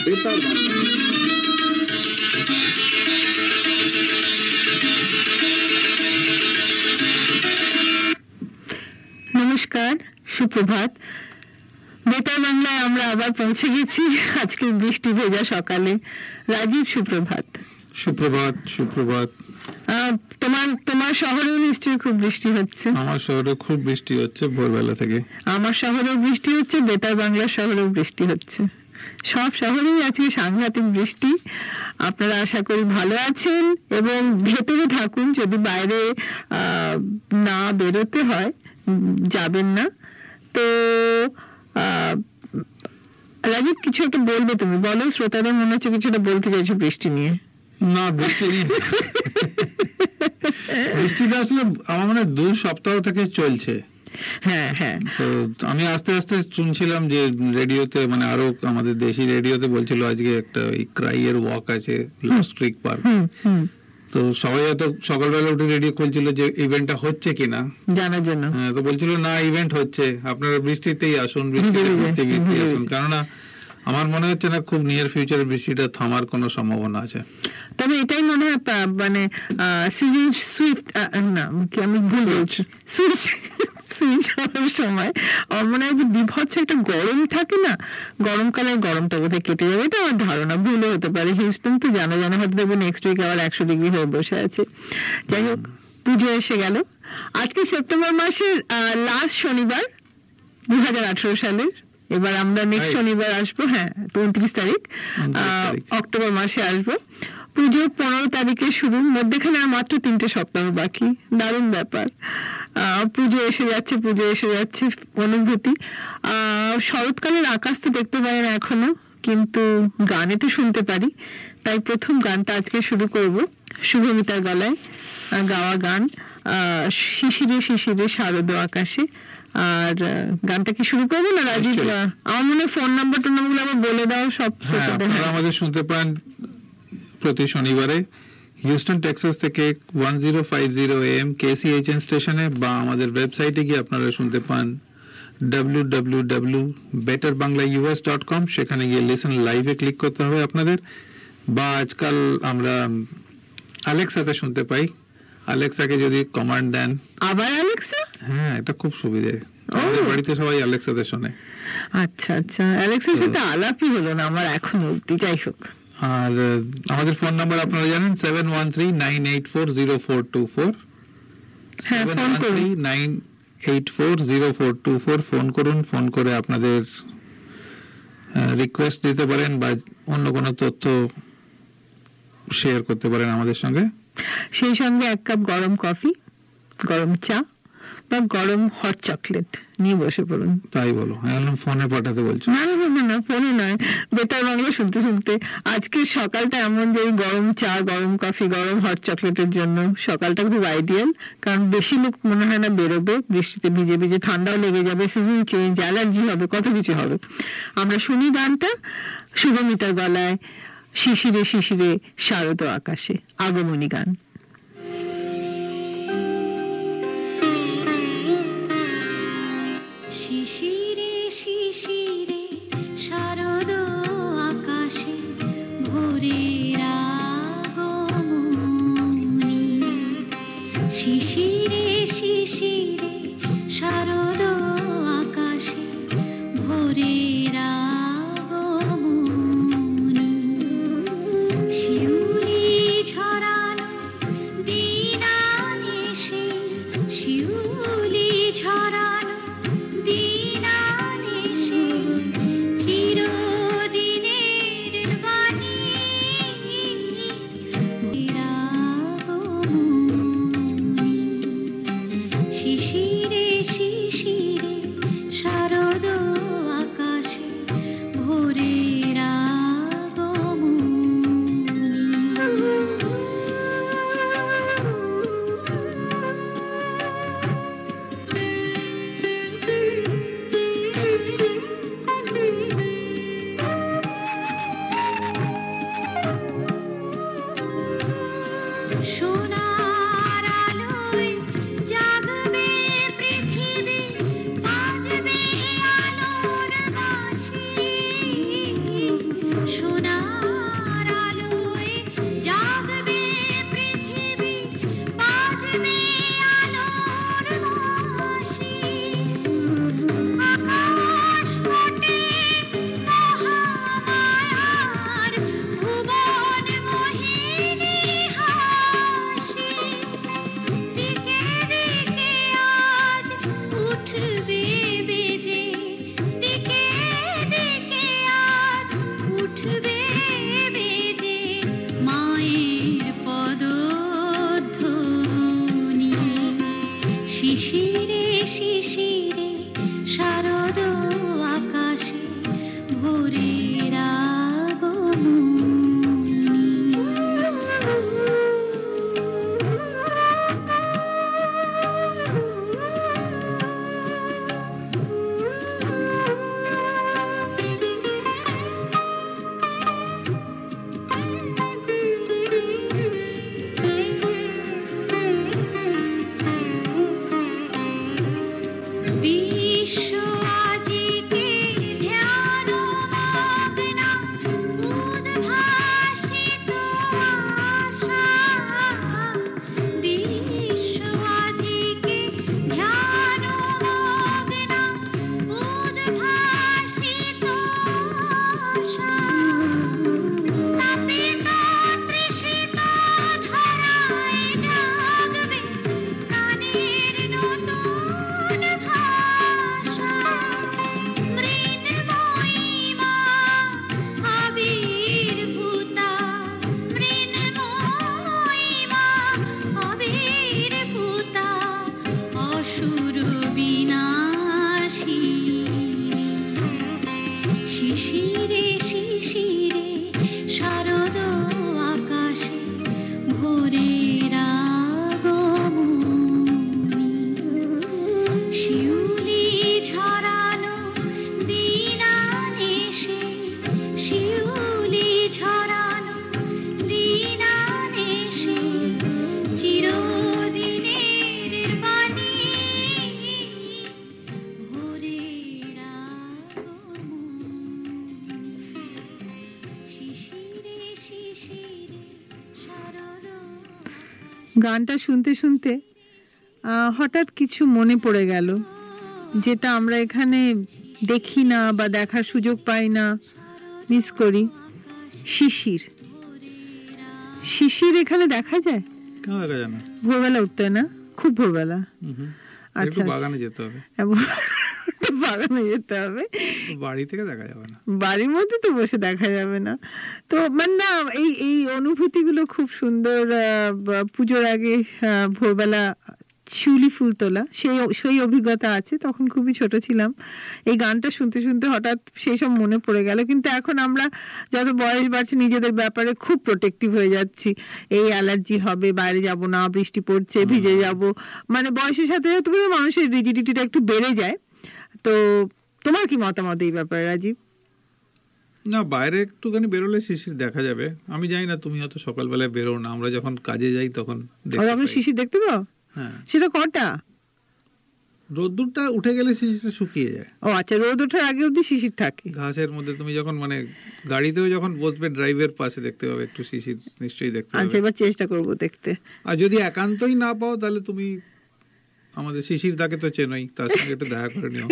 বেতার বাংলা। নমস্কার, সুপ্রভাত। বেতার বাংলায় আমরা আবার পৌঁছে গেছি আজকে বৃষ্টি ভেজা সকালে। রাজীব, সুপ্রভাত। সুপ্রভাত। সুপ্রভাত। তোমার শহরেও নিশ্চয়ই খুব বৃষ্টি হচ্ছে। আমার শহরে খুব বৃষ্টি হচ্ছে ভোরবেলা থেকে। আমার শহরেও বৃষ্টি হচ্ছে, বেতার বাংলার শহরেও বৃষ্টি হচ্ছে। সব শহরেই আজকে সাংঘাতিক বৃষ্টি। আপনারা আশা করি ভালো আছেন এবং ভেতরে থাকুন। যদি বাইরে না বেরোতে হয় যাবেন না। তো রাজীব, কিছু একটা বলবে, তুমি বলো। শ্রোতাদের মনে হচ্ছে কিছু একটা বলতে চাইছো বৃষ্টি নিয়ে। না, বৃষ্টি নেই। বৃষ্টিটা আসলে আমার মনে 2 সপ্তাহ থেকে চলছে। হ্যাঁ হ্যাঁ। তো আমি আস্তে আস্তে শুনছিলাম যে রেডিওতে, মানে আরো আমাদের দেশি রেডিওতে বলছিল আজকে একটা ওই ক্রাইয়ের ওয়াক আছে লস্ট ক্রিক পার্ক। তো সবাই হয়তো সকালবেলা উঠে রেডিও খুলছিল যে ইভেন্টটা হচ্ছে কিনা জানার জন্য। হ্যাঁ, তো বলছিল না, ইভেন্ট হচ্ছে, আপনারা বৃষ্টিতেই আসুন, বৃষ্টি আসুন। কেননা আমার মনে হচ্ছে না খুব নিয়ার ফিউচারে বৃষ্টিটা থামার কোনো সম্ভাবনা আছে। তবে এটাই মনে হয় মানে সিজন সুইফট, না কি আমি ভুল বলছি, সুইচ হওয়ার সময় আমার মনে হয় যে বিভৎস একটা গরম থাকে না, গরমকালের গরমটা বোধহয় কেটে যাবে। এটা আমার ধারণা, ভুলও হতে পারে। হিউস্টন তো জানা হয়তো দেখবো নেক্সট উইক আবার 100 ডিগ্রি হয়ে বসে আছে। যাই হোক, পুজো এসে গেল। আজকে সেপ্টেম্বর মাসের লাস্ট শনিবার 2018 সালের। এবার আমরা নেক্সট শনিবার আসবো, হ্যাঁ 29 তারিখ অক্টোবর মাসে আসবো। পুজো 15 তারিখে শুরু, মধ্যেখানে আর মাত্র 3টে সপ্তাহ বাকি। দারুণ ব্যাপার। পুজো এসে যাচ্ছে অনুভূতি। শরৎকালের আকাশ তো দেখতে পাই না এখনো, কিন্তু গানে তো শুনতে পারি। তাই প্রথম গানটা আজকে শুরু করব শুভমিতার গলায় গাওয়া গান, শিশিরে শিশিরে শারদ আকাশে। আর গানটা কি শুরু করবো না রাজীব? আমার মনে হয় ফোন নাম্বার গুলো আবার বলে দাও সব। আমাদের শুনতে পান প্রতি শনিবারে হিউস্টন টেক্সাস থেকে 1050 AM KCHN স্টেশনে, বা আমাদের ওয়েবসাইটে গিয়ে আপনারা শুনতে পান www.betterbanglaus.com। সেখানে গিয়ে লিসেন লাইভে ক্লিক করতে হবে আপনাদের। বা আজকাল আমরা অ্যালেক্সাতে শুনতে পাই। অ্যালেক্সাকে যদি কমান্ড দেন, আবার অ্যালেক্সা, হ্যাঁ এটা খুব সুবিধে। আমাদের বাড়িতে সবাই অ্যালেক্সাতে শোনে। আচ্ছা আচ্ছা, অ্যালেক্সার সাথে আলাপই হলো না আমার এখনো অব্দি। যাই হোক, আর আমাদের ফোন নাম্বার আপনারা জানেন 713-984-0424। 713-984-0424 ফোন করুন। ফোন করে আপনাদের রিকোয়েস্ট দিতে পারেন বা অন্য কোনো তথ্য শেয়ার করতে পারেন আমাদের সঙ্গে। সেই সঙ্গে 1 কাপ গরম কফি, গরম চা বা গরম হট চকলেট নিয়ে বসে পড়ুন। তাই বলো, ফোনে পাঠাতে বলছো? না, ফোনে নয়, বেতার বাংলা শুনতে শুনতে। আজকে সকালটা এমন যে গরম চা, গরম কফি, গরম হট চকলেটের জন্য সকালটা খুব আইডিয়াল। কারণ বেশি লোক মনে হয় না বেরোবে, বৃষ্টিতে ভিজে ভিজে ঠান্ডাও লেগে যাবে, সিজন চেঞ্জ, অ্যালার্জি হবে, কত কিছু হবে। আমরা শুনি গানটা শুভমিতার গলায়, শিশিরে শিশিরে শারদ আকাশে, আগমনী গান। শিশিরে শিশিরে শারদ আকাশে ভোরের আগমনী। শিশিরে শিশিরে শারদ আকাশে ভোরের আগমনী। শিউলি ঝরানো দিনানিশে, শিউলি ঝরানো দিনানিশে, চিরদিনের বাণী আগমনী। শিশিরে শিশিরে শারদ আকাশে ভোরের সোনার আলোয় জাগবে পৃথিবী, বাজবে আলোর বাঁশি। সোনার শিশিরে শিশিরে শারদ আকাশে ভোরের আগমনী। বিশ্ব আজিকে ধ্যান মগ্না উদ্ভাসিত আশা। বিশ্ব আজিকে ধ্যান মগ্না উদ্ভাসিত আশা। তাপিত তৃষিত ধরায় জাগবে প্রাণের নতুন ভাষা। মৃন্ময়ী মা আবির্ভূতা, মৃন্ময়ী মা আবির্ভূতা, অসুর বিনাশিনী। শিশিরে শিশিরে শারদ আকাশে ভোরের আগমনী। শিউলি ঝরানো দিনানেশে, শিউলি ঝরানো দিনানেশে, চিরদিনের বাণী ভোরের আগমনী। শিশিরে শিশিরে শারদ আকাশে। গানটা শুনতে শুনতে হঠাৎ কিছু মনে পড়ে গেল, যেটা আমরা এখানে দেখি না বা দেখার সুযোগ পাই না, মিস করি। শিশির, শিশির এখানে দেখা যায়? কেন দেখা যায় না? ভোরবেলা উঠতে হয় না? খুব ভোরবেলা? একটু আচ্ছা, বাগানে যেতে হবে, বাগানে যেতে হবে। বাড়ি থেকে দেখা যাবে না। বাড়ির মধ্যে তো বসে দেখা যাবে না। তো মানে না, এই এই অনুভূতিগুলো খুব সুন্দর। পুজোর আগে ভোরবেলা শিউলি ফুল তোলা, সেই অভিজ্ঞতা আছে। তখন খুবই ছোট ছিলাম, এই গানটা শুনতে শুনতে হঠাৎ সেই সব মনে পড়ে গেল। কিন্তু এখন আমরা যত বয়স বাড়ছে নিজেদের ব্যাপারে খুব প্রোটেক্টিভ হয়ে যাচ্ছি। এই অ্যালার্জি হবে, বাইরে যাব না, বৃষ্টি পড়ছে, ভিজে যাব, মানে বয়সের সাথে সাথে করে মানুষের রিজিডিটিটা একটু বেড়ে যায়। তো তোমার কি মতামত এই ব্যাপারে, রাজীব? না, বাইরে একটুখানি বেরোলে শিশির দেখা যাবে। আমি জানি না, তুমি হয়তো সকালবেলায় বেরো না, আমরা যখন কাজে যাই তখন দেখতে তখন পাই। শিশির দেখতে পাও? হ্যাঁ, সেটা কটা? রোদ্দুরটা উঠে গেলে শিশিরটা শুকিয়ে যায়। ও আচ্ছা, রোদ ওঠার আগে অব্দি শিশির থাকে ঘাসের মধ্যে তুমি যখন মানে গাড়িতেও যখন বসবে, ড্রাইভের পাশে দেখতে পাবে একটু শিশির, নিশ্চয়ই দেখতে আচ্ছা, পাবে। এবার চেষ্টা করবো দেখতে। আর যদি একান্তই না পাও, তাহলে তুমি আমাদের শিশির দাকে তো চেনোই, তার সঙ্গে একটু দেখা করে নিও।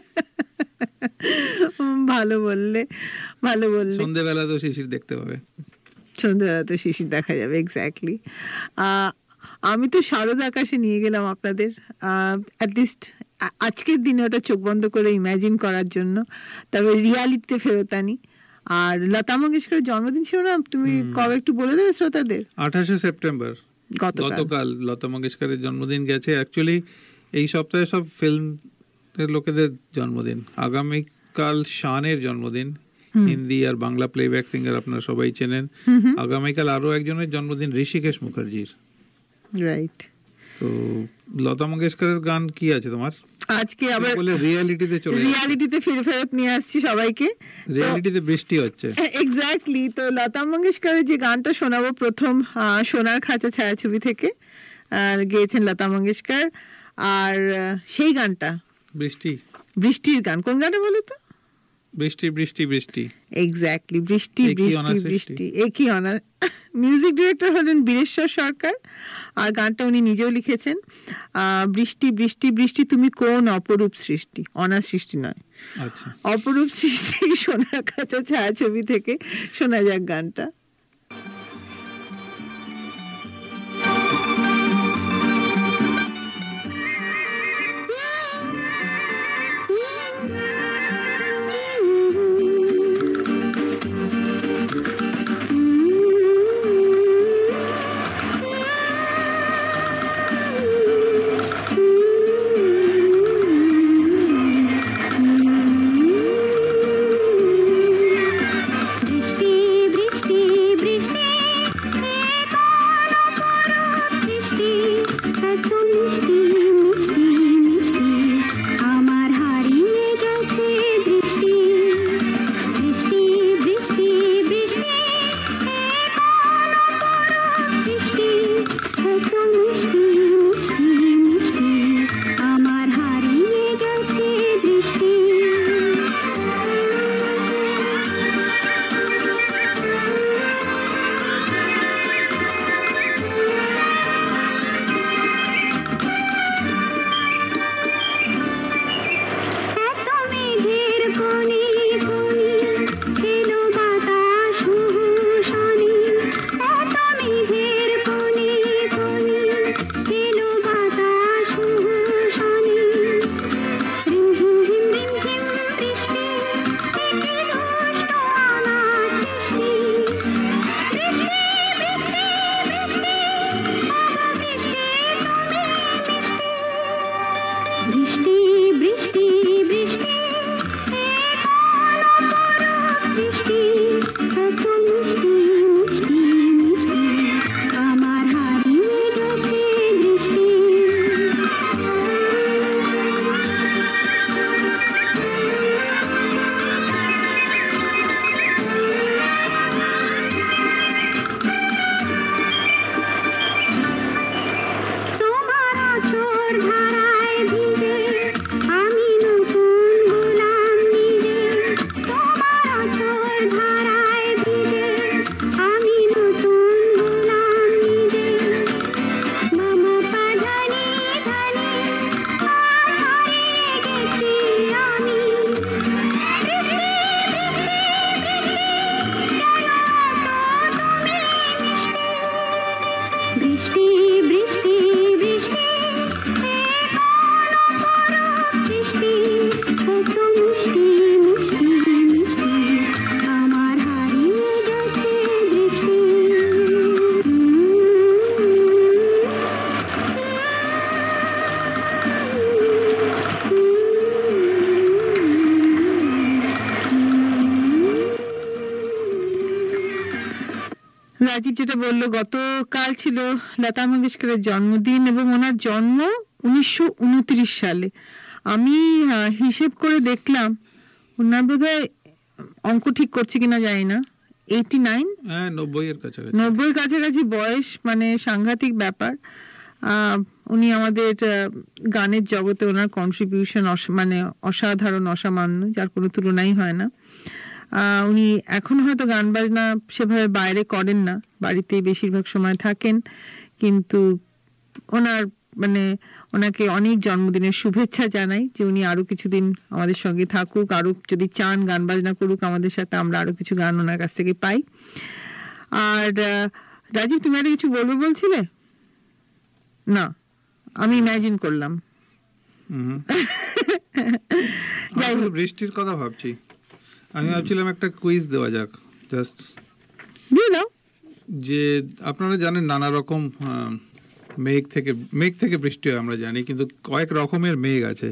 ভালো বললে, ভালো বললে। সন্ধ্যেবেলা তো শিশির দেখতে পাবে। সন্ধ্যাবেলা তো শিশির দেখা যাবে, এক্স্যাক্টলি। আমি তো শারদ আকাশে নিয়ে গেলাম আপনাদের, অ্যাটলিস্ট আজকের দিনে ওটা চোখ বন্ধ করে ইমাজিন করার জন্য। তবে রিয়ালিটিতে ফেরত আনি। আর লতা মঙ্গেশকরের জন্মদিন ছিল না, তুমি কবে একটু বলে দেবে শ্রোতাদের? 28শে সেপ্টেম্বর, গতকাল লতা মঙ্গেশকরের জন্মদিন গেছে। অ্যাকচুয়ালি এই সপ্তাহে সব ফিল্ম লোকেদের জন্মদিন। আগামীকাল শানের জন্মদিন, হিন্দি আর বাংলা প্লেব্যাক সিঙ্গার, আপনারা সবাই চেনেন। আগামীকাল আরো একজনের জন্মদিন, ঋষিকেশ মুখার্জির। রাইট। তো লতা মঙ্গেশকরের গান কি আছে তোমার আজকে? আবার বলে রিয়ালিটিতে চলে, রিয়ালিটিতে ফেরত নিয়ে আসছি সবাইকে। রিয়ালিটিতে বৃষ্টি হচ্ছে। এক্স্যাক্টলি। তো লতা মঙ্গেশকরের যে গানটা শোনাবো প্রথম, সোনার খাঁচা ছায়াছবি থেকে গেয়েছেন লতা মঙ্গেশকর। আর সেই গানটা বৃষ্টির গান। কোন গানটা বলো তো? বৃষ্টি বৃষ্টি বৃষ্টি। এক্স্যাক্টলি, বৃষ্টি বৃষ্টি বৃষ্টি। একই অনার। মিউজিক ডিরেক্টর হলেন বীরেশ্বর সরকার, আর গানটা উনি নিজেও লিখেছেন। বৃষ্টি বৃষ্টি বৃষ্টি, তুমি কোন অপরূপ সৃষ্টি। অনার সৃষ্টি নয়, আচ্ছা, অপরূপ সৃষ্টি। সোনার খাঁচা ছায়াছবি থেকে শোনা যাক গানটা। বৃষ্টি বৃষ্টি বৃষ্টি বৃষ্টি কত মিষ্টি মিষ্টি মিষ্টি আমার হারিয়ে গেছে বৃষ্টি রাজীব যেটা বললো, গতকাল ছিল লতা মঙ্গেশকরের জন্মদিন এবং ওনার জন্ম 1929 সালে। আমি হিসেব করে দেখলাম ওনার বোধহয়, অঙ্ক ঠিক করছে কিনা জানি না, 89, হ্যাঁ 90-এর কাছাকাছি। 90-এর কাছাকাছি বয়স, মানে সাংঘাতিক ব্যাপার। উনি আমাদের গানের জগতে ওনার কন্ট্রিবিউশন মানে অসাধারণ, অসামান্য, যার কোনো তুলনাই হয় না। উনি এখন হয়তো গান বাজনা সেভাবে বাইরে করেন না, বাড়িতেই বেশিরভাগ সময় থাকেন, কিন্তু ওনার মানে ওনাকে অনেক জন্মদিনের শুভেচ্ছা জানাই, যে উনি আরো কিছুদিন আমাদের সঙ্গে থাকুক, আরো যদি চান গান বাজনা করুক আমাদের সাথে, আমরা আরো কিছু গান ওনার কাছ থেকে পাই। আর রাজীব, তুমি আর কিছু বলবে বলছিলে না? আমি ইমাজিন করলাম। যাই হোক, বৃষ্টির কথা ভাবছি, আমি ভাবছিলাম একটা কুইজ দেওয়া যাক, জাস্ট দিয়ে দাও। যে আপনারা জানেন নানা রকম মেঘ থেকে বৃষ্টি হয় আমরা জানি, কিন্তু কয়েক রকমের মেঘ আছে।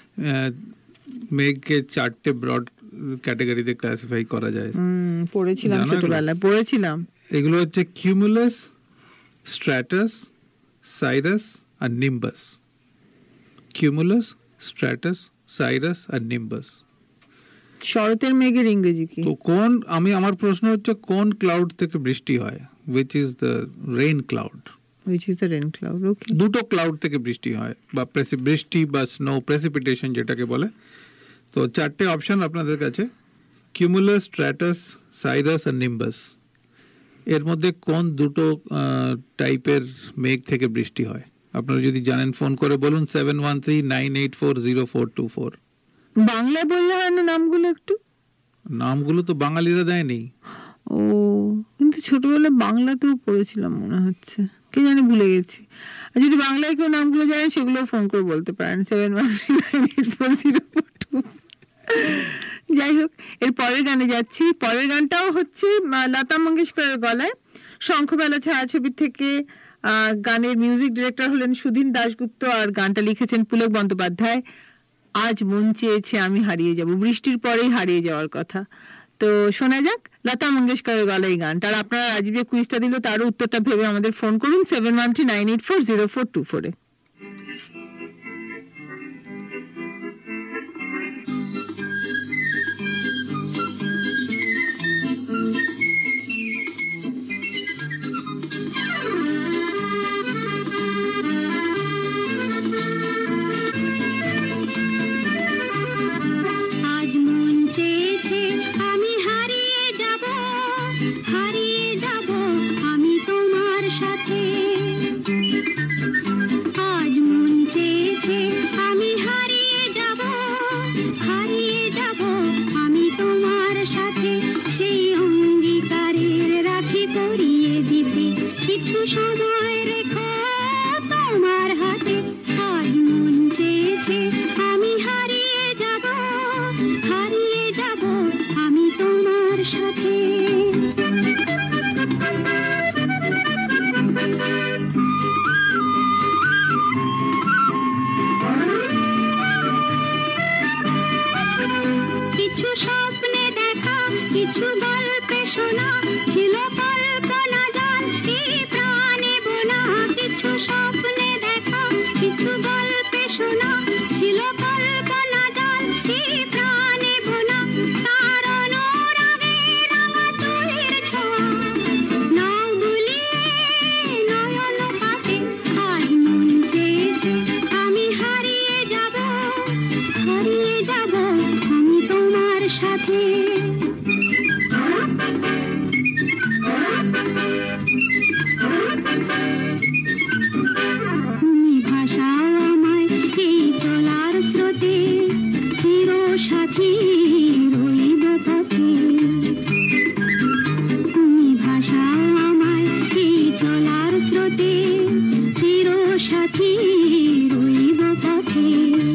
মেঘকে 4টে ব্রড ক্যাটাগরিতে ক্লাসিফাই করা যায়। পড়েছিলাম ছোটবেলায়, পড়েছিলাম। এগুলো হচ্ছে কিউমুলাস, স্ট্র্যাটাস, সাইরাস আর নিম্বাস। কিউমুলাস, স্ট্র্যাটাস, সাইরাস আর নিম্বাস। শরতের মেঘের ইংরেজি কি? তো আমার প্রশ্ন হচ্ছে কোন ক্লাউড থেকে বৃষ্টি হয়? which is the rain cloud. Okay. দুটো ক্লাউড থেকে বৃষ্টি হয়, বা বৃষ্টি বা স্নো প্রেসিপিটেশন যেটাকে বলে। তো 4টে অপশন আপনাদের কাছে, কিউমুলাস, স্ট্র্যাটাস, সাইরাস আর নিম্বাস। এর মধ্যে কোন দুটো টাইপের মেঘ থেকে বৃষ্টি হয়? আপনারা যদি জানেন ফোন করে বলুন 7139840424। বাংলায় বললে হয় না নামগুলো? একটু নামগুলো তো বাঙালিরা দেয়নি। ও, কিন্তু ছোটবেলায় বাংলাতেও পড়েছিলাম মনে হচ্ছে, কে জানি ভুলে গেছি। আর যদি বাংলায় কেউ নামগুলো জানেন সেগুলো ফোন করে বলতে পারেন 7139840424। যাই হোক, এর পরের গানে যাচ্ছি। পরের গানটাও হচ্ছে লতা মঙ্গেশকরের গলায়, শঙ্খবেলা ছায়াছবি থেকে। গানের মিউজিক ডিরেক্টর হলেন সুধীন দাশগুপ্ত, আর গানটা লিখেছেন পুলক বন্দ্যোপাধ্যায়। আজ মন চেয়েছে আমি হারিয়ে যাব, বৃষ্টির পরেই হারিয়ে যাওয়ার কথা। তো শোনা যাক লতা মঙ্গেশকরের গলায় এই গানটা। আর আপনারা রাজীবে কুইজটা দিল, তারও উত্তরটা ভেবে আমাদের ফোন করুন 7139840424-এ। আজ মন চেয়েছে আমি হারিয়ে যাব, হারিয়ে যাব আমি তোমার সাথে। আজ মন চেয়েছে আমি হারিয়ে যাব, হারিয়ে যাব আমি তোমার সাথে। সেই অঙ্গীকারের রাখি পরিয়ে দিতে কিছু সময় রেখো তোমার হাতে। আজ মন চেয়েছে আমি হারিয়ে যাব, হারিয়ে যাব আমি তোমার সাথে। কিছু স্বপ্নে দেখা, কিছু গল্পে শোনা, ছিল কল্পনা জাল, এই প্রাণে তোমার স্রোতে চির সাথী রইব পথে।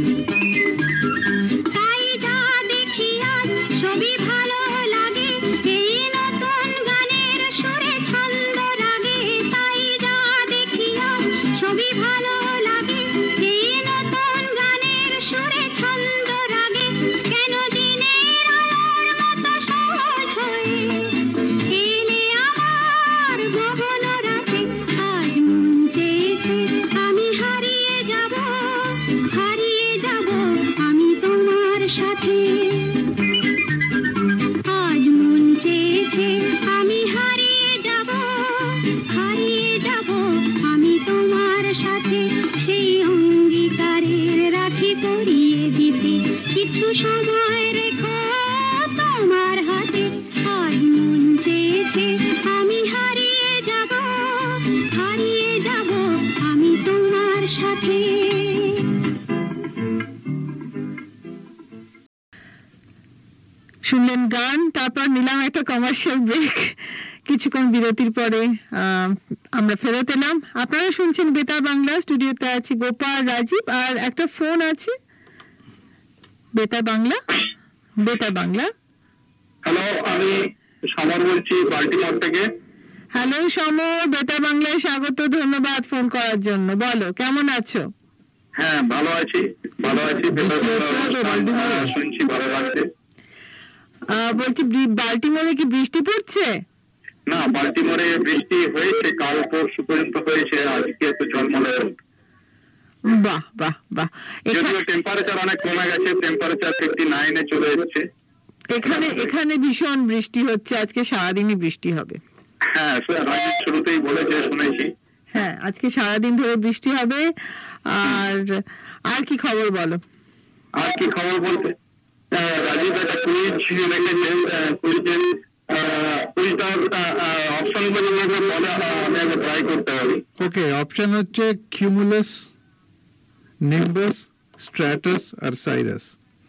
তাই যা দেখি আজ সবই ভালো লাগে, এই নতুন গানের সুরে ছন্দ রাগে। তাই যা দেখি আজ সবই ভালো লাগে, এই নতুন গানের সুরে ছন্দ রাগে। কেন দিনের আলোর মতো সহজ হয়ে এলে আমার গহন রাতে। আজ মন চেয়েছে আমি হারিয়ে যাব, হারিয়ে যাব আমি তোমার সাথে। আজ মন চেয়েছে আমি হারিয়ে যাব, হারিয়ে যাব আমি তোমার সাথে। সেই অঙ্গীকারের রাখি পরিয়ে দিতে কিছু সময় রেখো তোমার হাতে। আজ মন চেয়েছে আমি হারিয়ে যাব, হারিয়ে যাব আমি তোমার সাথে। শুনলেন গান, তারপর নিলাম একটা কমার্শিয়াল ব্রেক। কিছুক্ষণ বিরতির পরে আমরা ফেরত এলাম। আপনারা শুনছেন বেতার বাংলা, স্টুডিওতে আছি গোপাল, রাজীব, আর একটা ফোন আছে। বেতার বাংলা, বেতার বাংলা। হ্যালো, আমি সমর বলছি বাল্টিমোর থেকে। হ্যালো সমর, বেতার বাংলায় স্বাগত, ধন্যবাদ ফোন করার জন্য। বলো কেমন আছো? হ্যাঁ, ভালো আছি, ভালো আছি। শুনছি, ভালো লাগছে। বলছি বাল্টিমোরে কি বৃষ্টি পড়ছে? না, বাল্টিমোরে বৃষ্টি হয়েছে, কাল পরশু পর্যন্ত হয়েছে, আজকে তো ঝলমলে। বাহ বাহ বাহ। যদিও টেম্পারেচার অনেক কমে গেছে, টেম্পারেচার 59 এ চলে এসেছে। এখানে ভীষণ বৃষ্টি হচ্ছে, আজকে সারাদিনই বৃষ্টি হবে। হ্যাঁ, রাজীব শুরুতেই বলেছে, শুনেছি। হ্যাঁ, আজকে সারাদিন ধরে বৃষ্টি হবে। আর কি খবর বলো? আর কি খবর বলতে, রাজীব একটা কুইজ রেখেছে, কুইজটার অপশনগুলো বলে আমি আগে ট্রাই করতে পারি। ওকে, অপশন হচ্ছে কিউমুলাস, নিম্বাস, স্ট্র্যাটাস আর সাইরাস।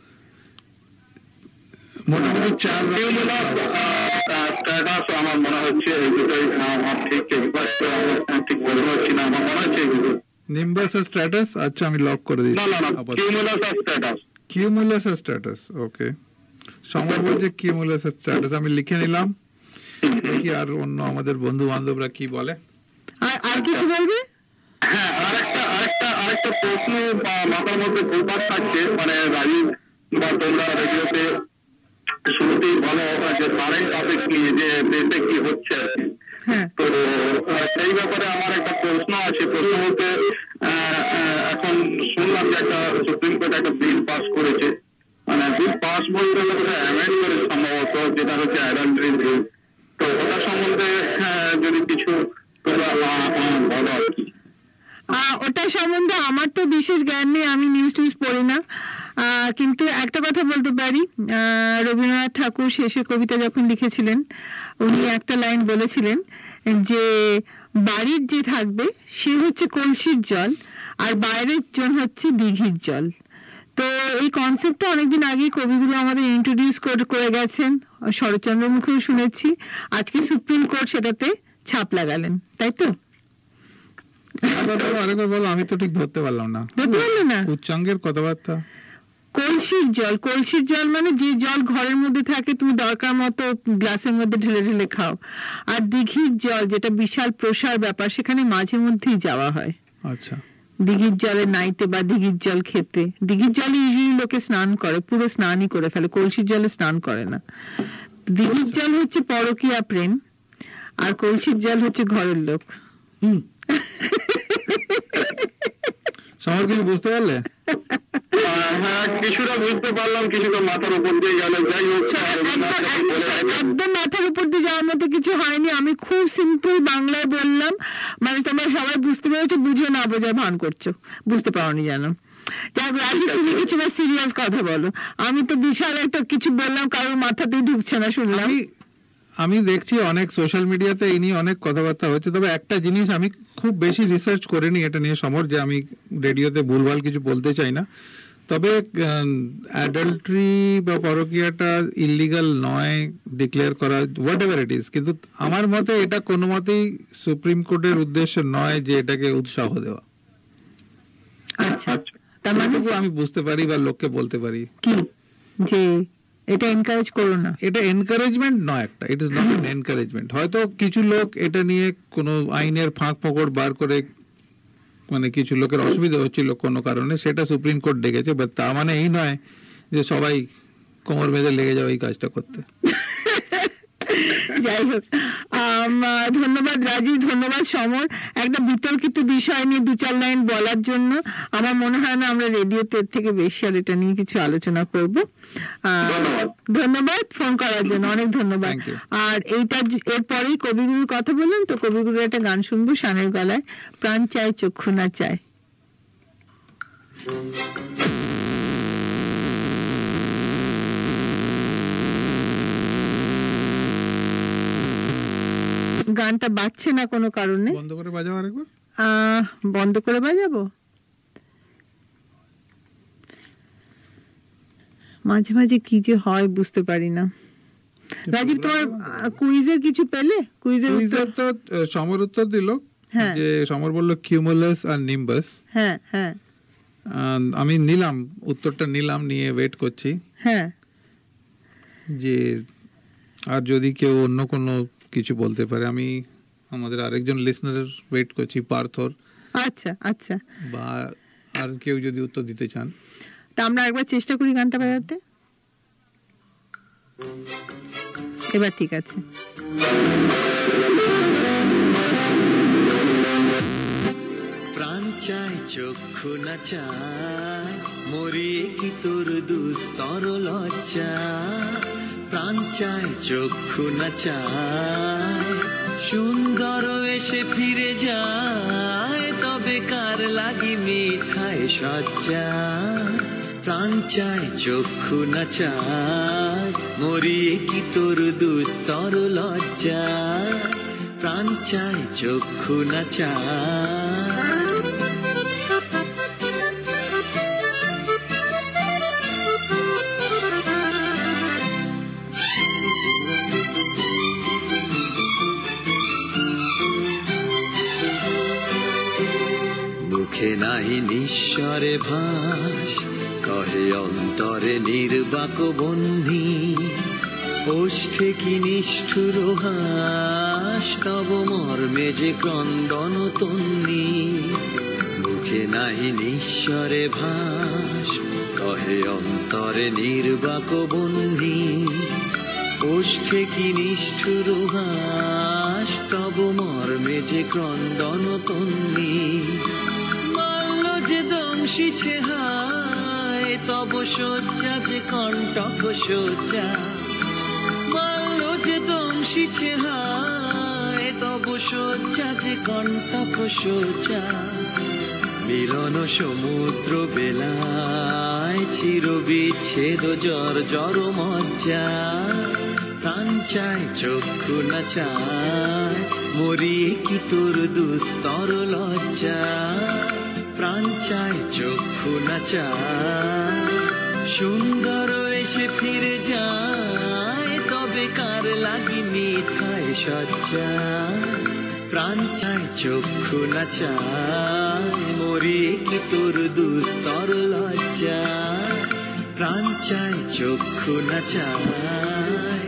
মোটামুটি চার স্ট্যাটাস আমার মনে হচ্ছে, এই দুটোই আমার ঠিক ঠিক বলতে পারছি না, আমার মনে হচ্ছে নিম্বাস আর স্ট্র্যাটাস। আচ্ছা, আমি লক করে দিচ্ছি। না, কিউমুলাস আর স্ট্যাটাস। কিউমুলাস আর স্ট্র্যাটাস, ওকে। সমর বলছে কিউমুলাস আর স্ট্র্যাটাস, আমি লিখে নিলাম। দেখি আর অন্য আমাদের বন্ধু বান্ধবরা কি বলে। আর কিছু বলবে? হ্যাঁ, আরেকটা প্রশ্ন মাথার মধ্যে ঘুরপাক থাকছে, মানে রাজীব বা তোমরা রেডিওতে শুরুতেই বলো যে কারেন্ট টপিক নিয়ে যে দেশে কি হচ্ছে আর কি। তো সেই ব্যাপারে আমার একটা প্রশ্ন আছে। প্রশ্ন বলতে, এখন শুনলাম যে একটা সুপ্রিম কোর্ট একটা বিল পাস করেছে, মানে বিল পাস বলতে অ্যামেন্ড করে সম্ভবত, যেটা হচ্ছে অ্যাডাল্টারি বিল। তো ওটা সম্বন্ধে যদি কিছু তোমরা বলো আর কি। ওটা সম্বন্ধে আমার তো বিশেষ জ্ঞান নেই, আমি নিউজ টিউজ পড়ি না। কিন্তু একটা কথা বলতে পারি, রবীন্দ্রনাথ ঠাকুর শেষের কবিতা যখন লিখেছিলেন, উনি একটা লাইন বলেছিলেন যে বাড়ির যে থাকবে সে হচ্ছে কলসির জল, আর বাইরের জন হচ্ছে দিঘির জল। তো এই কনসেপ্টটা অনেকদিন আগেই কবিগুলো আমাদের ইন্ট্রোডিউস করে গেছেন, শরৎচন্দ্র মুখেও শুনেছি। আজকে সুপ্রিম কোর্ট সেটাতে ছাপ লাগালেন, তাই তো? আরেকবার বলো, আমি তো ঠিক ধরতে পারলাম না। ধরতে পারলো না? উচ্চাঙ্গের কথাবার্তা। কলসির জল, কলসির জল মানে যে জল ঘরের মধ্যে থাকে, তুমি দরকার মতো গ্লাসের মধ্যে ঢেলে ঢেলে খাও। আর দিঘির জল যেটা বিশাল প্রসার ব্যাপার, সেখানে মাঝে মধ্যেই যাওয়া হয়। আচ্ছা, দিঘির জলে নাইতে বা দিঘির জল খেতে। দিঘির জলে ইউজুয়ালি লোকে স্নান করে, পুরো স্নানই করে ফেলে, কলসির জলে স্নান করে না। দিঘির জল হচ্ছে পরকীয়া প্রেম, আর কলসির জল হচ্ছে ঘরের লোক। সমর কিছু বুঝতে পারলে? হ্যাঁ, কিছুটা বুঝতে পারলাম, কিছুটা মাথার উপর দিয়ে গেল। যাই হোক, একদম মাথার উপর দিয়ে যাওয়ার মতো কিছু হয়নি। আমি খুব সিম্পল বাংলায় বললাম, মানে তোমরা সবাই বুঝতে পেরেছো, বুঝে না বোঝায় ভান করছো, বুঝতে পারোনি জানো। যাই হোক রাজীব, তুমি কিছু সিরিয়াস কথা বলো। আমি তো বিশাল একটা কিছু বললাম, কারোর মাথাতেই ঢুকছে না শুনলাম। আমি দেখছি অনেক সোশ্যাল মিডিয়াতে এই নিয়ে অনেক কথাবার্তা হচ্ছে। তবে একটা জিনিস আমি খুব বেশি রিসার্চ করিনি এটা নিয়ে সমর, যে আমি রেডিওতে ভুলভাল কিছু বলতে চাই না। তবে অ্যাডাল্টারি বা পরকীয়াটা ইলিগাল নয় ডিক্লেয়ার করা, হোয়াট এভার ইট ইজ, কিন্তু আমার মতে এটা কোনো মতেই সুপ্রিম কোর্টের উদ্দেশ্য নয় যে এটাকে উৎসাহ দেওয়া। আচ্ছা, তার মানে সেটুকু আমি বুঝতে পারি বা লোককে বলতে পারি কি যে এটা এনকারেজ করো না। এটা এনকারেজমেন্ট নয়, একটা it is not an encouragement. হয়তো কিছু লোক এটা নিয়ে কোনো আইনের ফাঁক ফোকর বার করে, মানে কিছু লোকের অসুবিধা হচ্ছিল কোনো কারণে, সেটা সুপ্রিম কোর্ট ডেকেছে, বাট তার মানে এই নয় যে সবাই কোমর বেঁধে লেগে যাও এই কাজটা করতে। যাই হোক, ধন্যবাদ রাজীব, ধন্যবাদ সমর, একটা বিতর্কিত বিষয় নিয়ে 2-4 লাইন বলার জন্য। আমার মনে হয় না আমরা রেডিওতে এর থেকে বেশি আর এটা নিয়ে কিছু আলোচনা করব। ধন্যবাদ ফোন করার জন্য, অনেক ধন্যবাদ। Thank you. আর এরপরেই কবিগুরুর কথা বললাম, তো কবিগুরুর একটা গান শুনবো শানের গলায়, প্রাণ চায় চক্ষু না চায়। গানটা বাজছে না কোনো কারণে, বন্ধ করে বাজাও আরেকবার। বন্ধ করে বাজাবো? মাঝে মাঝে কি যে হয় বুঝতে পারি না। রাজীব, তোমার কুইজের কিছু পেলে? কুইজের উত্তর তো সমর উত্তর দিল, হ্যাঁ। যে সমর বলল কিউমুলাস আর নিম্বাস। হ্যাঁ হ্যাঁ আমি নিলাম উত্তরটা, নিয়ে ওয়েট করছি হ্যাঁ। যে আর যদি কেউ অন্য কোনো কিছু বলতে পারে। আমি আমাদের আরেকজন লিসনারের ওয়েট করছি, পার্থর, আচ্ছা আচ্ছা, বা আর কেউ যদি উত্তর দিতে চান। তা আমরা একবার চেষ্টা করি গানটা বাজাতে। এবার ঠিক আছে। প্রাণ চায় চক্ষু না চায়, মরিয়ে কি তোর দুস্তর লজ্জা। প্রাণ চায় চক্ষু না চায়, সুন্দর এসে ফিরে যায়, তবে কার লাগি মিঠায় সজ্জা। প্রাণ চায় চক্ষু না চায়, মরিয়ে কি তোর দুস্তর লজ্জা। প্রাণ চায় চক্ষু না চায়। মুখে নাই নিঃস্বরে ভাস, কহে অন্তরে নির্বাক বন্ধি। ওষ্ঠে কি নিষ্ঠুর হাস, তব মর্মে যে ক্রন্দন তন্নি। মুখে নাই নিঃস্বরে ভাস, কহে অন্তরে নির্বাক বন্ধি। ওষ্ঠে কি নিষ্ঠুর হাস, তব মর্মে যে ক্রন্দন তন্নি। মাল্য যে দংশিছে হায়, তব শয্যা যে কণ্টক শয্যা। মাল্য যে দংশিছে হায়, তব শয্যা যে কণ্টক শয্যা। মিলন সমুদ্র বেলায়, চির বিচ্ছেদ জর জর মজ্জা। প্রাণ চায় চক্ষু না চায়, মরিয়ে কি তোর দুস্তর লজ্জা। প্রাণ চায় চক্ষু না চায়, সুন্দর এসে ফিরে যায়, তবে কার লাগি মিঠায় সজ্জা। প্রাণ চায় চক্ষু না চায়, মরিয়ে কি তোর দুস্তর লজ্জা। প্রাণ চায় চক্ষু না চায়।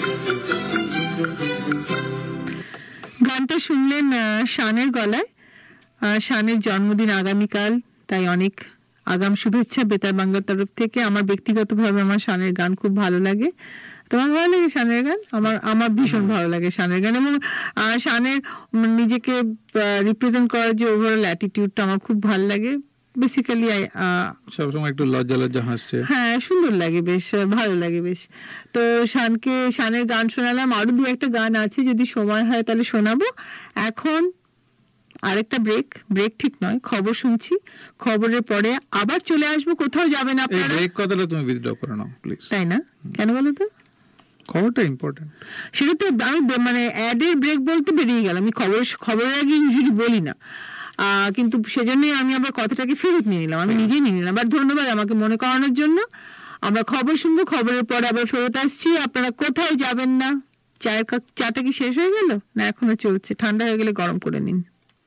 গানটা শুনলেন শানের গলায়। শানের জন্মদিন আগামীকাল, তাই অনেক আগাম শুভেচ্ছা বেতার বাংলার তরফ থেকে। আমার ব্যক্তিগতভাবে আমার শানের গান খুব ভালো লাগে। তোমার ভালো লাগে শানের গান? আমার ভীষণ ভালো লাগে শানের গান, এবং শানের নিজেকে রিপ্রেজেন্ট করার যে ওভারঅল অ্যাটিটিউডটা আমার খুব ভালো লাগে। বেসিক্যালি সবসময় একটু লজ্জা লজ্জা হাসছে, হ্যাঁ সুন্দর লাগে, বেশ ভালো লাগে বেশ। তো শানের গান শোনালাম, আরো 2-1টা গান আছে, যদি সময় হয় তাহলে শোনাবো। এখন আরেকটা ব্রেক ঠিক নয়, খবর শুনছি, খবরের পরে আবার চলে আসবো। কোথাও যাবেন এই আপনারা, ব্রেক কথাটা তুমি উইথড্র করে নাও প্লিজ। তাই না? কেন বলো তো? খবরটা ইম্পর্টেন্ট। সেটা তো আমি মানে অ্যাডের ব্রেক বলতে বেরিয়ে গেলাম, আমি খবরের আগে ইউজুয়ালি বলি না। কিন্তু সেজন্যই আমি আবার কথাটাকে ফেরত নিয়ে নিলাম, আমি নিজেই নিয়ে নিলাম। বাট ধন্যবাদ আমাকে মনে করানোর জন্য। আমরা খবর শুনবো, খবরের পরে আবার ফেরত আসছি। আপনারা কোথায় যাবেন না। চাটা কি শেষ হয়ে গেল না এখনো চলছে? ঠান্ডা হয়ে গেলে গরম করে নিন।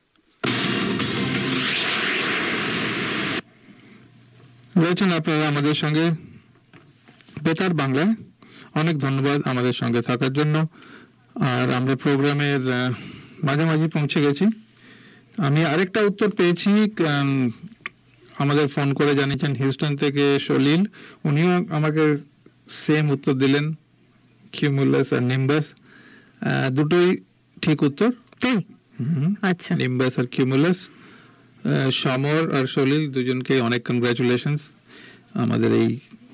রয়েছেন আপনারা আমাদের সঙ্গে বেতার বাংলায়। অনেক ধন্যবাদ আমাদের সঙ্গে থাকার জন্য। আর আমরা প্রোগ্রামের মাঝামাঝি পৌঁছে গেছি। আমি আরেকটা উত্তর পেয়েছি, আমাদের ফোন করে জানিয়েছেন হিউস্টন থেকে সলিল, উনিও আমাকে সেম উত্তর দিলেন, কিউমুলাস আর নিম্বাস, দুটোই ঠিক উত্তর। তাই? আচ্ছা, নিম্বাস আর কিউমুলাস। সমর আর সলিল দুজনকে অনেক কংগ্রাচুলেশনস আমাদের এই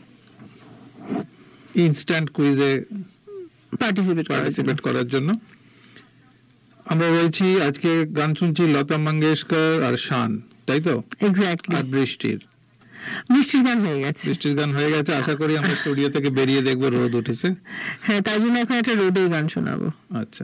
ইনস্ট্যান্ট কুইজে পার্টিসিপেট করার জন্য। আমরা রয়েছি আজকে, গান শুনছি লতা মঙ্গেশকর আর শান, তাই তো? এক্স্যাক্টলি। আর বৃষ্টির গান হয়ে গেছে। বৃষ্টির গান হয়ে গেছে। আশা করি আমরা স্টুডিও থেকে বেরিয়ে দেখবো রোদ উঠেছে। হ্যাঁ, তাই জন্য এখন একটা রোদের গান শোনাবো। আচ্ছা।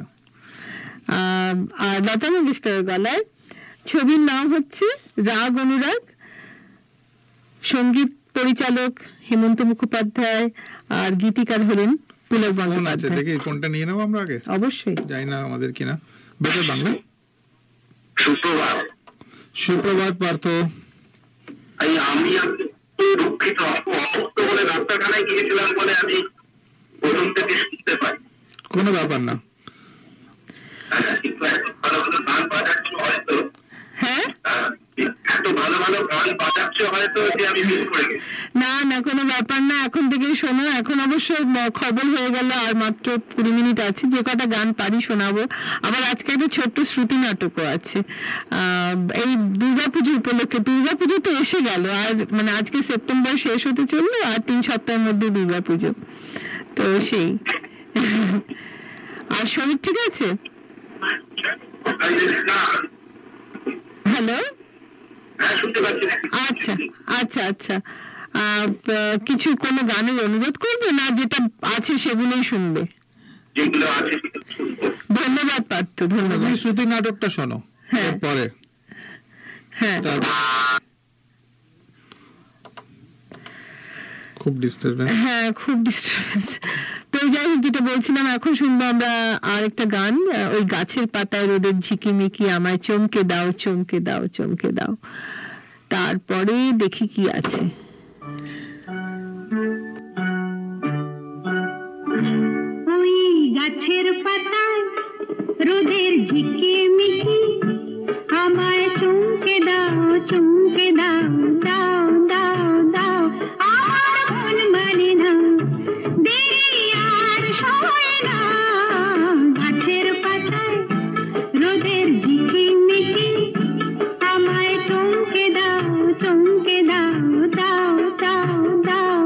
আর লতা মঙ্গেশকরের গলায়, ছবির নাম হচ্ছে রাগ অনুরাগ, সঙ্গীত পরিচালক হেমন্ত মুখোপাধ্যায়, আর গীতিকার হলেন পুলক বন্দ্যোপাধ্যায়। দেখি কোনটা নিয়ে নেবো আমরা আগে। অবশ্যই। জানি না আমাদের কিনা। বেতার বাংলা। সুপ্রভাত। সুপ্রভাত পার্থ। আমি দুঃখিত, অসুস্থ বলে ডাক্তারখানায় গিয়েছিলাম বলে আমি প্রথম থেকে শুনতে পাই। কোনো ব্যাপার না। কিন্তু এত ভালো ভালো গান বাজাচ্ছ হয়তো, হ্যাঁ, এত ভালো ভালো গান বাজাচ্ছ হয়তো যে আমি মিস করে গেছি। না কোনো ব্যাপার না, এখন থেকেই শোনো। এখন অবশ্য খবর হয়ে গেল, আর মাত্র 20 মিনিট আছে, যে কটা গান পারি শোনাবো। আবার আজকে একটা ছোট্ট শ্রুতি নাটকও আছে এই দুর্গাপুজো উপলক্ষে। দুর্গাপুজো তো এসে গেল, আর মানে আজকে সেপ্টেম্বর শেষ হতে চললো, আর 3 সপ্তাহের মধ্যে দুর্গাপুজো। তো সেই আর শরীর ঠিক আছে? হ্যালো, আচ্ছা আচ্ছা আচ্ছা। কিছু কোনো গানের অনুরোধ করবে না, যেটা আছে সেগুলোই শুনবে? ধন্যবাদ পার্থ, ধন্যবাদ। শ্রুতি নাটকটা শোনো। হ্যাঁ পরে। হ্যাঁ, খুব ডিস্টার্বেন্স। হ্যাঁ খুব ডিস্টার্বেন্স। তো যাই হোক, যেটা বলছিলাম, এখন শুনবো আমরা আরেকটা গান, ওই গাছের পাতায় রোদের ঝিকিমিকি, আমায় চমকে দাও চমকে দাও চমকে দাও। তারপরে দেখি কি আছে। ওই গাছের পাতায় রোদের ঝিকিমিকি, আমায় চমকে দাও চমকে দাও, দাও দাও দাও। আমার মন মানে না, দেরি আর সয় না। গাছের পাতায় রোদের ঝিকিমিকি, আমায় চমকে দাও চমকে দাও, দাও দাও দাও।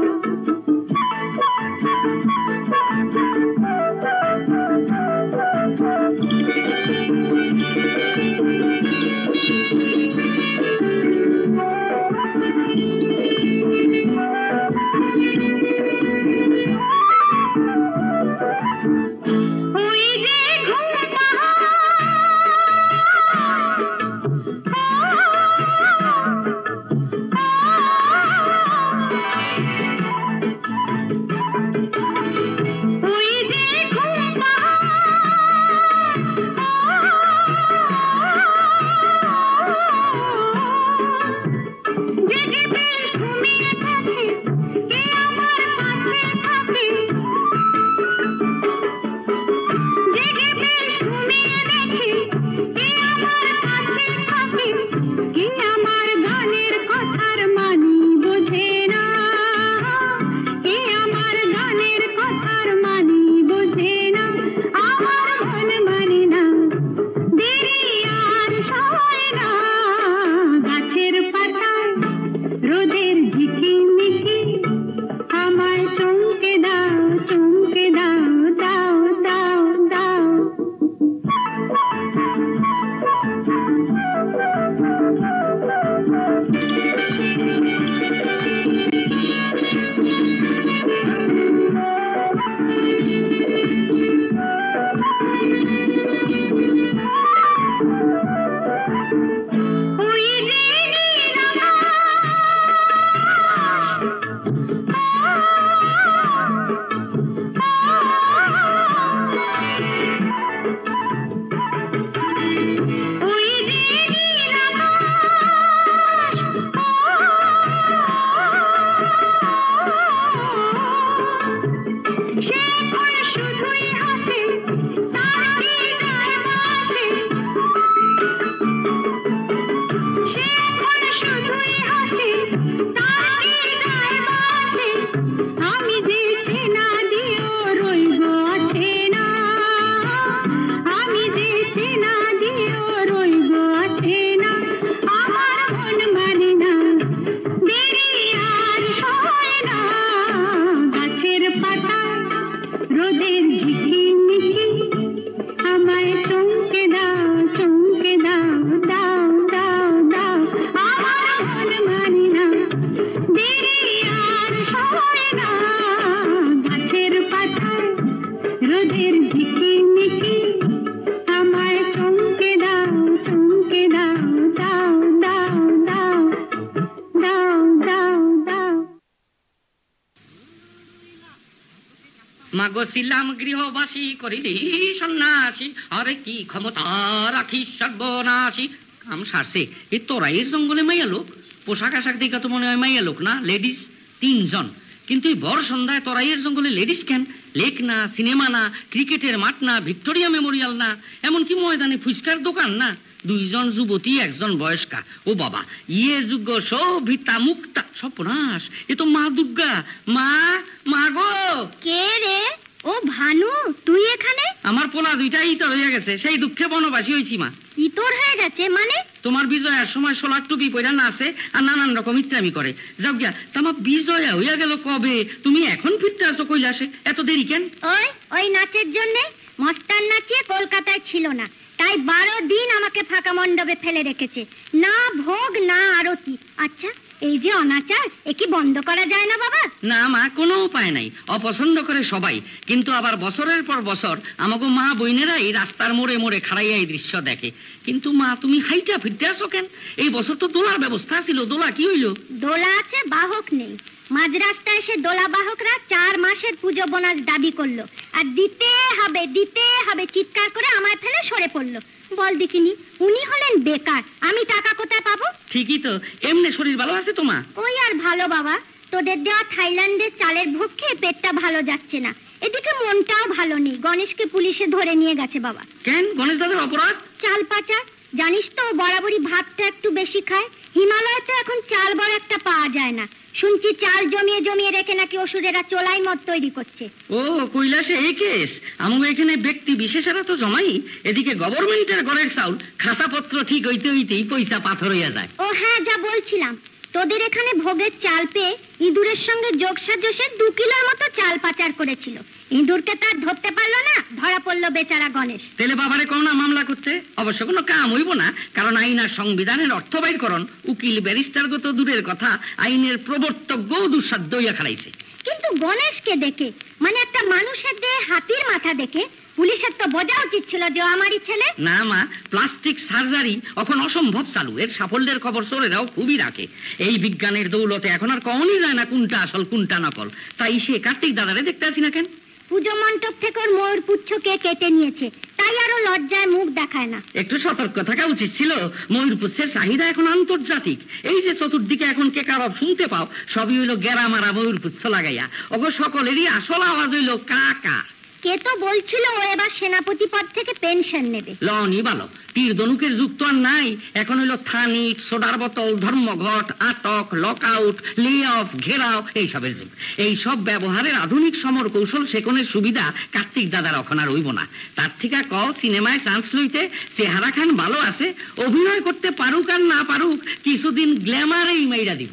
মাগো ছিলাম গৃহবাসী করিলি সন্ন্যাসী, আরে কি ক্ষমতা রাখি সর্বনাশী। কাম সারছে। এ তোরাইয়ের জঙ্গলে মাইয়া লোক, পোশাক আশাক দেখা তো মনে হয় মাইয়া লোক না, লেডিস 3 জন। কিন্তু এই ভর সন্ধ্যায় তোরাইয়ের জঙ্গলে লেডিস কেন? লেক না, সিনেমা না, ক্রিকেটের মাঠ না, ভিক্টোরিয়া মেমোরিয়াল না, এমনকি ময়দানে ফুচকার দোকান না। 2 জন যুবতী, 1 জন বয়স্কা। ও বাবা, ইয়ে যুগ শোভিতা মুক্তা। সর্বনাশ, এ তো মা দুর্গা। মা, মা গো। কে রে? ও ভানু, তুই এখানে? আমার পোলা 2টা ইতর হয়ে গেছে, সেই দুঃখে বনবাসী হয়েছি মা। ইতর হয়ে গেছে মানে? তোমার বিজয়ার সময় 16 টুপি পয়রা নাচে আর নানান রকম ইত্রামি করে। যাও গিয়া, তামা বিজয়া হইয়া গেল কবে? তুমি এখন ফিরতে আসো কৈলাসে, এত দেরি কেন? ওই নাচের জন্য মস্তান নাচিয়ে কলকাতায় ছিল না, তাই 12 দিন আমাকে ফাঁকা মণ্ডপে ফেলে রেখেছে। না ভোগ না আরতি। আচ্ছা, এই যে অনাচার, এ কি বন্ধ করা যায় না বাবা? না মা, কোনো উপায় নাই। অপছন্দ করে সবাই, কিন্তু আবার বছরের পর বছর আমাকে মা বইনেরা এই রাস্তার মোড়ে মোড়ে খাড়াইয়া এই দৃশ্য দেখে। কিন্তু মা, তুমি হাইটা ফিরতে আসো কেন? এই বছর তো দোলার ব্যবস্থা ছিল, দোলা কি হইল? দোলা আছে, বাহক নেই। মাঝ রাস্তায় এসে দোলা বাহকরা 4 মাসের পুজো বোনাস দাবি করলো, আর দিতে হবে চিৎকার করে আমায় ফেলে সরে পড়লো। বল দেখিনি, উনি হলেন বেকার, আমি টাকা কোথায় পাবো? ঠিকই তো। এমনি শরীর ভালো আছে তোমা? ওই আর ভালো বাবা, তোদের দেওয়া থাইল্যান্ডের চালের ভোগ খেয়ে পেটটা ভালো যাচ্ছে না, এদিকে মনটাও ভালো নেই। গণেশকে পুলিশে ধরে নিয়ে গেছে বাবা। কেন? গণেশ দাদার অপরাধ? চাল পাচার। জানিস তো, বরাবরই ভাতটা একটু বেশি খায়। হিমালয়তে এখন চাল বড় একটা পাওয়া যায় না। শুনছি চাল জমিয়ে জমিয়ে রেখে নাকি অসুরেরা চোলাই মদ তৈরি করছে। ও, কৈলাসে এই কেস? আমাকে এখানে ব্যক্তি বিশেষেরা তো জমাই, এদিকে গভর্নমেন্টের ঘরের চাউল খাতাপত্র ঠিক হইতে হইতেই পয়সা পাথর হইয়া যায়। ও হ্যাঁ, যা বলছিলাম, তোদের এখানে ভোগের চাল পেয়ে ইঁদুরের সঙ্গে যোগসাজশে 2 কিলোর মতো চাল পাচার করেছিল। ইঁদুরকে তার ধরতে পারলো না, ধরা পড়লো বেচারা গণেশ। তেলে বাবারে কোন না মামলা করতে? অবশ্য কোনো কাম হইব না, কারণ আইন আর সংবিধানের অর্থ বাইরকরণ উকিল ব্যারিস্টার গত দূরের কথা, আইনের প্রবর্তক গো দুঃসাধ্য হইয়া খাড়াইছে। কিন্তু গণেশকে দেখে, মানে একটা মানুষের দেহে হাতির মাথা দেখে, পুলিশের তো বোঝা উচিত ছিল যে আমারই ছেলে। না মা, প্লাস্টিক সার্জারি এখন অসম্ভব চালু। এর সাফল্যের খবর চোরেরাও খুবই রাখে। এই বিজ্ঞানের দৌলতে এখন আর কখনই যায় না কোনটা আসল কোনটা নকল। তাই সে কার্তিক দাদারে দেখতে আসি না কেন? পুজো মণ্ডপ থেকে ওর ময়ূর পুচ্ছকে কেটে নিয়েছে, তাই আরো লজ্জায় মুখ দেখায় না। একটু সতর্ক থাকা উচিত ছিল। ময়ূর পুচ্ছের চাহিদা এখন আন্তর্জাতিক। এই যে চতুর্দিকে এখন কেকারব শুনতে পাও, সবই হইল গেরা মারা ময়ূর পুচ্ছ লাগাইয়া। ওগো সকলেরই আসল আওয়াজ হইল কা কা। কে তো বলছিল ও এবার সেনাপতি পদ থেকে পেনশন নেবে। লনি ভালো, তীর ধনুকের যুগ তো আর নাই। এখন হইল থানিক, সোডার বোতল, ধর্মঘট, আটক, লকআউট, লে অফ, ঘেরাও, এইসবের যুগ। এই সব ব্যবহারের আধুনিক সমর কৌশল শেখনের সুবিধা কার্তিক দাদার এখন আর হইব না। তার থেকে কও সিনেমায় চান্স লইতে চেহারা খান ভালো আছে, অভিনয় করতে পারুক আর না পারুক, কিছুদিন গ্ল্যামারেই মাইরা দিব।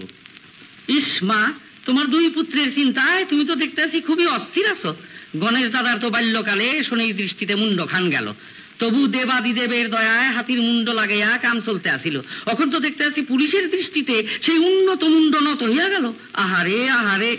ইস মা, তোমার 2 পুত্রের চিন্তায় তুমি তো দেখতে আছি খুবই অস্থির আছো। গণেশ দাদার তো বাল্যকালে শনির দৃষ্টিতে মুন্ড খান গেল, তবু দেবাদিদেবের দয়ায় হাতির মুন্ড লাগাইয়া কাম চলতে আসিল। এখন তো দেখতে আসি পুলিশের দৃষ্টিতে সেই উন্নত মুন্ড নত হইয়া গেল। আহারে আহারে।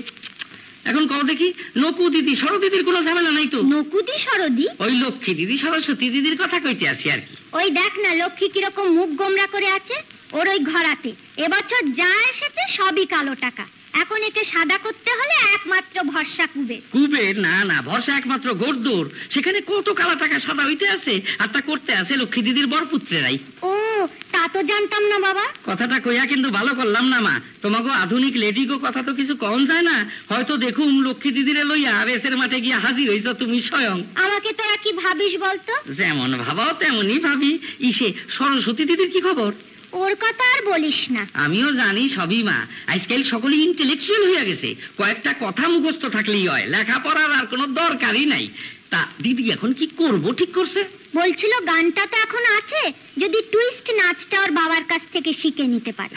এখন কও দেখি, নকু দিদি সরদিদির কোনো ঝামেলা নাই তো? নকুদি সরদি? ওই লক্ষ্মী দিদি সরস্বতী দিদির কথা কইতে আছি আর কি। ওই দেখ না লক্ষ্মী কিরকম মুখ গোমরা করে আছে। ওর ওই ঘরাতে এবছর যা এসেছে সবই কালো টাকা। এখন একে সাদা করতে হলে একমাত্র ভরসা কুবের। কুবের? না না, ভরসা একমাত্র গোরদোর। সেখানে কত কালা টাকা সাদা হইতে আছে, আর তা করতে আছে লক্ষ্মী দিদির বরপুত্রেরাই। ও, তা তো জানতাম না বাবা। কথাটা কইয়া কিন্তু ভালো করলাম না মা। তোমাকে আধুনিক লেডিগো কথা তো কিছু কম যায় না। হয়তো দেখুম লক্ষ্মী দিদিরে লইয়া রেসের মাঠে গিয়া হাজির হইছ তুমি স্বয়ং। আমাকে তোরা কি ভাবিস বলতো? যেমন ভাবাও তেমনই ভাবি। ইসে সরস্বতী দিদির কি খবর? ওর কথা আর বলিস না। আমিও জানি সবই মা। আজকাল সকলেই ইন্টেলেকচুয়াল হইয়া গেছে। কয়েকটা কথা মুখস্থ থাকলেই হয়, লেখাপড়ার আর কোনো দরকারই নাই। তা দিদি এখন কি করব ঠিক করছে? বলছিল গানটা তো এখন আছে, যদি টুইস্ট নাচটা ওর বাবার কাছ থেকে শিখে নিতে পারে।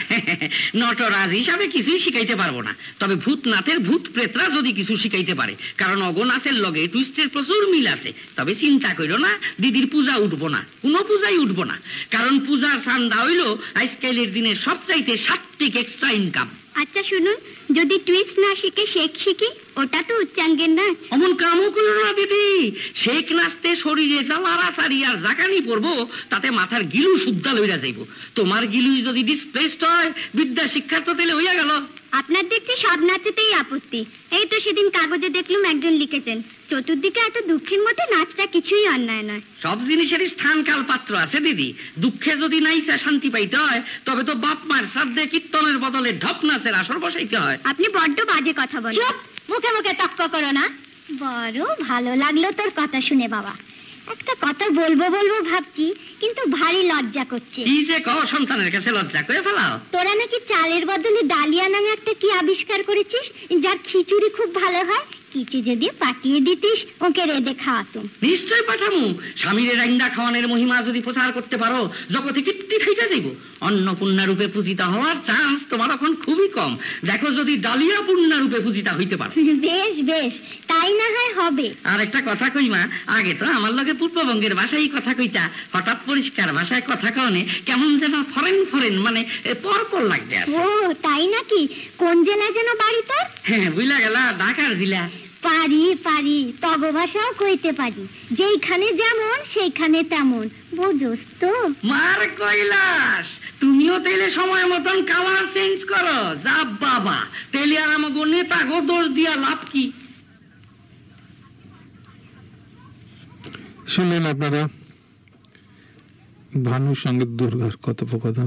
নটরাজ হিসাবে কিছুই শিখাইতে পারবো না, তবে ভূতনাথের ভূত প্রেতরা যদি কিছু শিখাইতে পারে, কারণ অগনাথের লগে টুইস্টের প্রচুর মিল আছে। তবে চিন্তা কইরো না, দিদির পূজা উঠবো না, কোনো পূজাই উঠবো না, কারণ পূজার চান্দা হইল আজকালের দিনের সবচাইতে সাত্বিক এক্সট্রা ইনকাম। আচ্ছা শুনুন, যদি টুইস্ট না শিখে শেখ শিখি? ওটা তো উচ্চাঙ্গের নাচ। অমন কামও করো না দিদি, শেখ নাচতে শরীরে জ্বালারা সারি আর জাকানি পড়বো, তাতে মাথার গিলু শুদ্ধা লইরা যাইব। তোমার গিলুই যদি ডিসপ্লেসড হয়, বিদ্যা শিক্ষার তো তেলে হইয়া গেল। আপনার দেখছি সব নাচেতেই আপত্তি। এই তো সেদিন কাগজে দেখলুম একজন লিখেছেন, চতুর্দিকে এত দুঃখের মধ্যে নাচটা কিছুই অন্যায় নয়। সব জিনিসেরই স্থান কাল পাত্র আছে দিদি। দুঃখে যদি নাইসা শান্তি পাইতে হয়, তবে তো বাপ মার শ্রাদ্ধে কীর্তনের বদলে ঢপ নাচের আসর বসাইতে হয়। আপনি বড্ড বাজে কথা বলেন। চুপ, মুখে মুখে তক্ক করো না। বড় ভালো লাগলো তোর কথা শুনে বাবা। একটা কথা বলবো বলবো ভাবছি, কিন্তু ভারী লজ্জা করছে। কি যে কও, সন্তানের কাছে লজ্জা করে ফেলাও। তোরা নাকি চালের বদলে ডালিয়া নামে একটা কি আবিষ্কার করেছিস, যার খিচুড়ি খুব ভালো হয়। কিছু যদি পাঠিয়ে দিতিস, ওকে রেঁধে খাওয়াতুম। নিশ্চয় পাঠামু। স্বামীর রান্না খাওয়ানোর মহিমা যদি প্রচার করতে পারো, জগতে কীর্তি খাইতে যাইব। অন্নপূর্ণা রূপে পূজিতা হওয়ার চান্স তোমার এখন খুবই কম। দেখো যদি ডালিয়া পূর্ণা রূপে পূজিতা হইতে পারো। বেশ বেশ, তাই না হয় হবে। আর একটা কথা কই মা, আগে তো আমার লগে পূর্ববঙ্গের ভাষায় কথা কইতা, হঠাৎ পরিষ্কার ভাষায় কথা কওনে কেমন যেন ফরেন ফরেন, মানে পরপর লাগতে আছে। ও তাই নাকি? কোন জেলা যেন বাড়ি তোর? হ্যাঁ, বুঝলা গেলা, ঢাকার জেলা। পারি পারি, তব ভাষাও কইতে পারি। যেইখানে যেমন সেইখানে তেমন, বুঝোস তো? মার কৈলাস, তুমিও তেলে সময় মতন কালার চেঞ্জ করো। যা বাবা, তেলে আর আমাকে নেতা গো দোষ দিয়া লাভ কি? শুনলেন আপনারা ভানুর সঙ্গে দুর্গার কথোপকথন।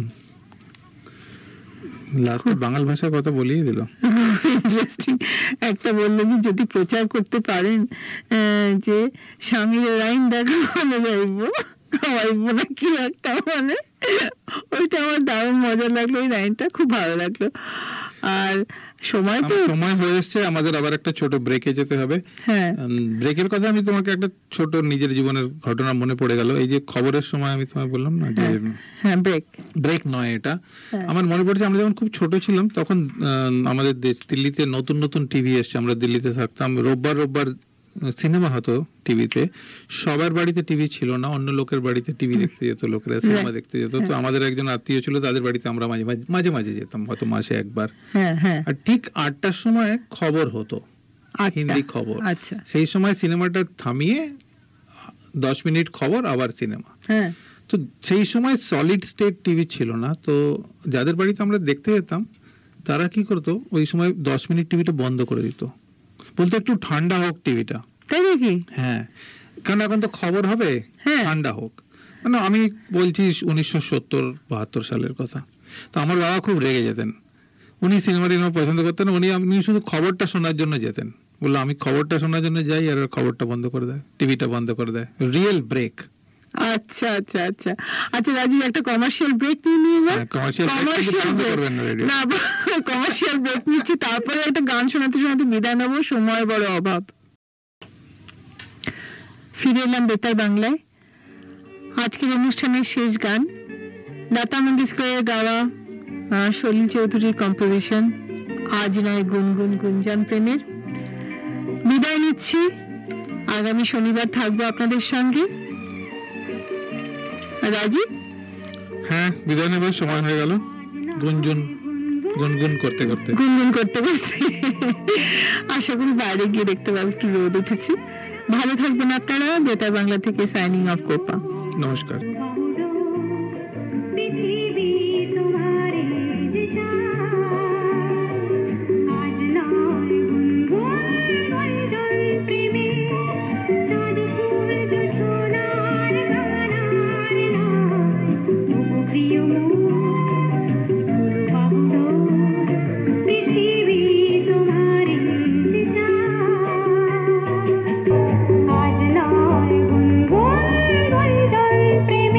লাস্টে বাঙাল ভাষায় কথা বলিয়ে দিল। ইন্টারেস্টিং। একটা বললো যে যদি প্রচার করতে পারেন যে স্বামীর লাইন দেখা মানে যাইব খাওয়াইব না কি একটা, মানে ওইটা আমার দারুণ মজা লাগলো। ওই লাইনটা খুব ভালো লাগলো। আর সময় তো সময় হয়ে এসছে, আমাদের আবার একটা ছোট ব্রেকে যেতে হবে। হ্যাঁ, ব্রেকের কথা আমি তোমাকে একটা ছোট নিজের জীবনের ঘটনা মনে পড়ে গেল। এই যে খবরের সময় আমি তোমায় বললাম না যে হ্যাঁ ব্রেক নয় এটা, আমার মনে পড়ছে আমরা যখন খুব ছোট ছিলাম তখন আমাদের দিল্লিতে নতুন নতুন টিভি এসছে। আমরা দিল্লিতে থাকতাম, রোববার সিনেমা হতো টিভিতে। সবার বাড়িতে টিভি ছিল না, অন্য লোকের বাড়িতে টিভি দেখতে যেত, লোকেরা সিনেমা দেখতে যেত। তো আমাদের একজন আত্মীয় ছিল, তাদের বাড়িতে আমরা মাঝে মাঝে যেতাম, হয়তো মাসে একবার। আর ঠিক 8টার সময় খবর হতো, হিন্দি খবর। আচ্ছা, সেই সময় সিনেমাটা থামিয়ে 10 মিনিট খবর, আবার সিনেমা। তো সেই সময় সলিড স্টেট টিভি ছিল না, তো যাদের বাড়িতে আমরা দেখতে যেতাম তারা কি করতো, ওই সময় 10 মিনিট টিভিটা বন্ধ করে দিত, বলতো একটু ঠান্ডা হোক টিভিটা। তাই নাকি? হ্যাঁ, কারণ এখন তো খবর হবে, ঠান্ডা হোক। মানে আমি বলছি 1970-72 সালের কথা। তো আমার বাবা খুব রেগে যেতেন, উনি সিনেমা টিনেমা পছন্দ করতেন, উনি শুধু খবরটা শোনার জন্য যেতেন। বললো আমি খবরটা শোনার জন্য যাই, আর খবরটা বন্ধ করে দেয়, টিভিটা বন্ধ করে দেয়। Real break. আচ্ছা আচ্ছা আচ্ছা আচ্ছা রাজীব, একটা কমার্শিয়াল ব্রেক নিয়ে কমার্শিয়াল ব্রেক নিচ্ছি, তারপরে একটা গান শোনাতে শোনাতে বিদায় নেবো, সময়ের বড় অভাব। ফিরে এলাম বেতার বাংলায়। আজকের অনুষ্ঠানের শেষ গান লতা মঙ্গেশকরের গাওয়া, সলিল চৌধুরীর কম্পোজিশন, আজ নয় গুনগুন গুঞ্জন প্রেমের। বিদায় নিচ্ছি, আগামী শনিবার থাকবো আপনাদের সঙ্গে। রাজীব, হ্যাঁ, বিদায় নেবার সময় হয়ে গেল। গুনগুন করতে করতে আশা করি বাইরে গিয়ে দেখতে পাবো একটু রোদ উঠেছে। ভালো থাকবেন আপনারা। বেতার বাংলা থেকে সাইনিং অফ, কোপা। নমস্কার। প্রেম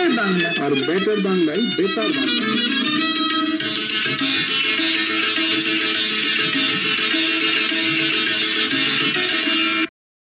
বেটার বাংলা। আর বেটার বাংলায় বেতার বাংলা।